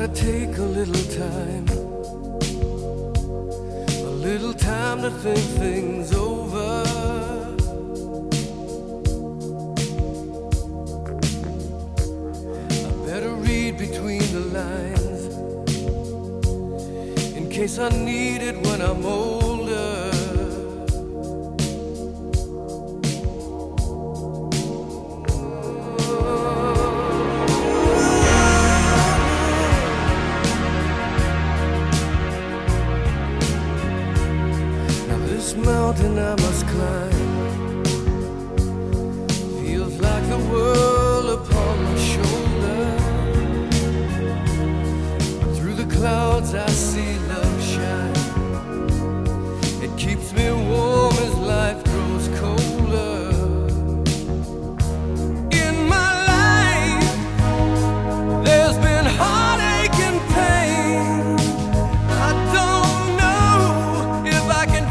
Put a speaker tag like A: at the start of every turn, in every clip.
A: gotta take a little time to think things over. I better read between the lines in case I need it when I'm older. This mountain I must climb feels like the world upon my shoulder. But through the clouds I see love shine. It keeps me warm as life grows colder. In my life there's been heartache and pain. I don't know if I can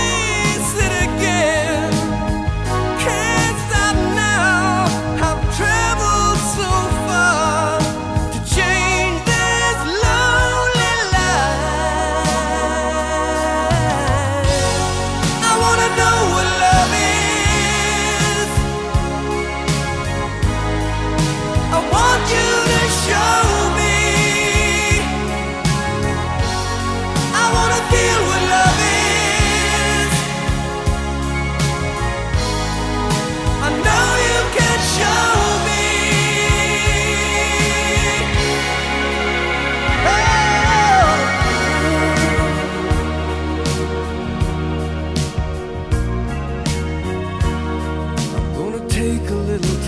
A: take a little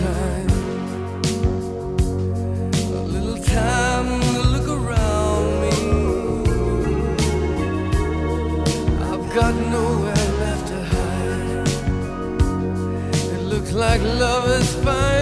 A: time to look around me. I've got nowhere left to hide. It looks like love is fine.